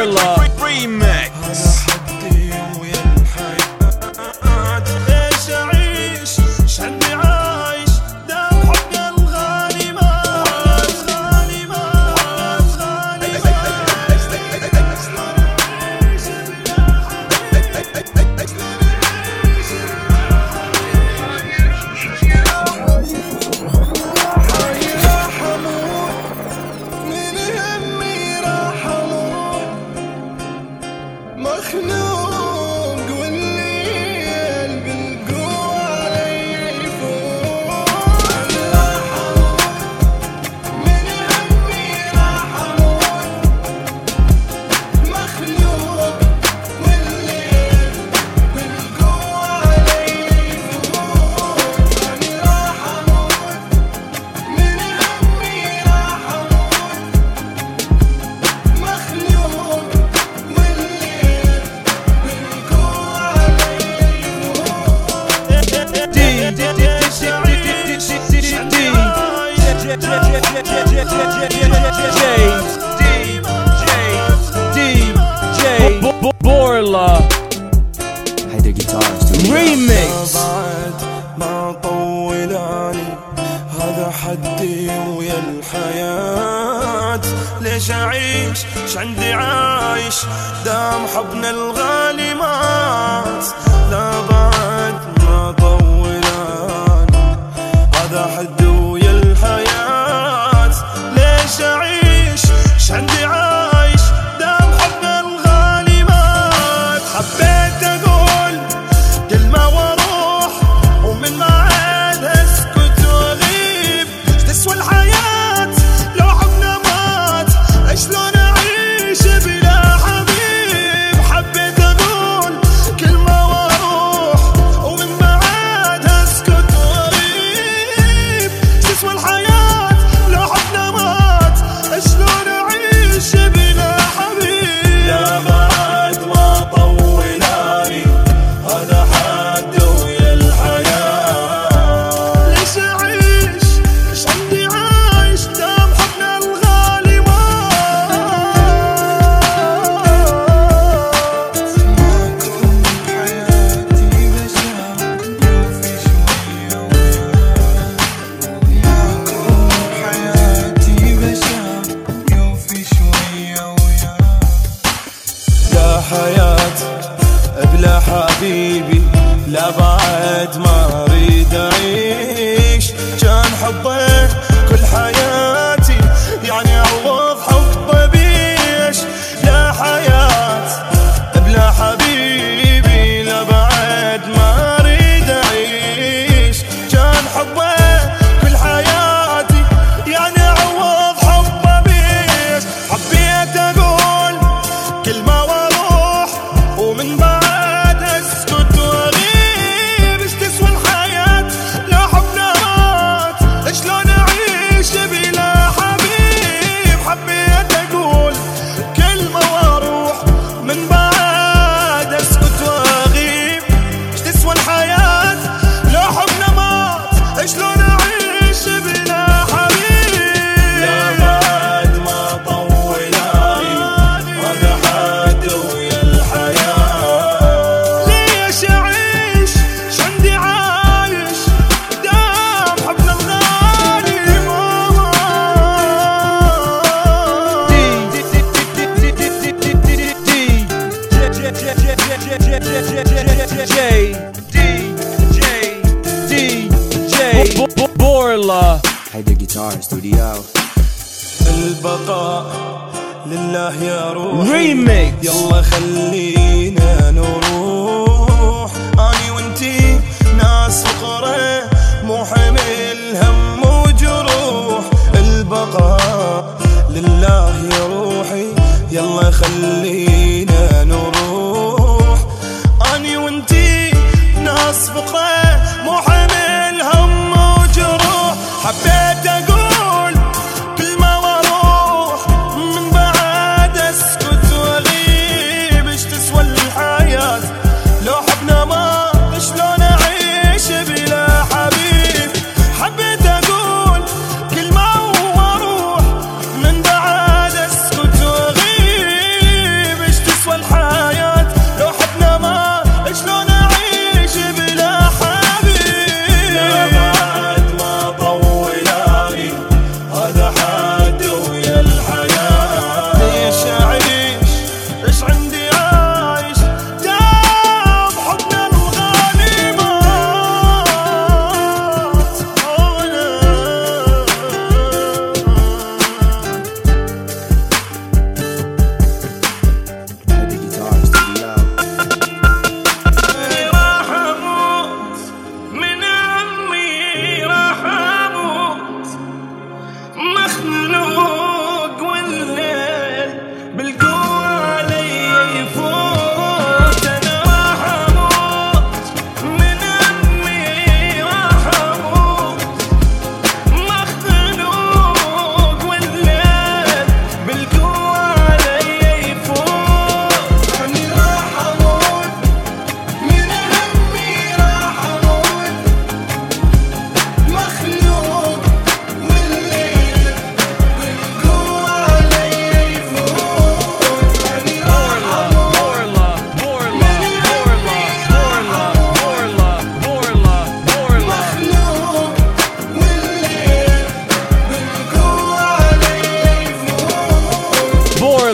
Borla Remix. Borla هيدا جيتارز Remix. ما طولاني هذا حدي ويا الحياة. ليش أعيش عندي عايش دام حبنا الغالي مات. لا بعد ما طولاني هذا حدي ويا الحياة. ليش أعيش عندي عايش دام حبنا الغالي مات. حبيت أقول كلمة واروح ومن بعد اسكت واغيب. ايش تسوى الحياة لو حبنا مات؟ شلون اعيش بلا حبيب؟ حبيت اقول كلمة واروح ومن بعد اسكت واغيب. ايش تسوى الحياة لو حبنا مات؟ شلون اعيش بلا حبيب؟ لا بعد ما طولاني هذا حد ويا الحياة. ليش أعيش عندي عايش دام حبنا الغالي مات. معكم حياتي بشام يوفي شوية وياه. معكم حياتي بشام يوفي شوية وياه. لا حياة بلا حبيبي لا بعد ما اريد اعيش. كان حبه كل حياتي يعني عوض حبه بيش. لا حياة بلا حبيبي لا بعد ما اريد اعيش. كان حبه كل حياتي يعني عوض حبه بيش. حبيت اقول كلمة واروح ومن بعد اسكت واغيب. ايش تسوى الحياة لو حبنا مات؟ شلون اعيش بلا حبيب؟ حبيت اقول كلمة واروح من بعد اسكت واغيب. ايش تسوى الحياة لو حبنا مات؟ شلون اعيش بلا حبيب؟ لا بعد ما طولاني هذا حد ويا الحياة. ليش أعيش عندي عايش دام حبنا الغالي مات. Borla هيدا جيتار استوديو. البقاء لله يا روحي. Remix. يلا خلينا نروح اني وانتي ناس فقراء مو حمل هم وجروح. البقاء لله يا روحي يلا خلينا نروح اني وانتي ناس فقراء مو حمل هم وجروح. حبيت اقول كلمة واروح من بعد اسكت واغيب. ايش تسوى الحياة لو حبنا ما؟ شلون اعيش بلا حبيب؟ حبيت اقول كلمة واروح من بعد اسكت واغيب.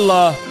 Borla.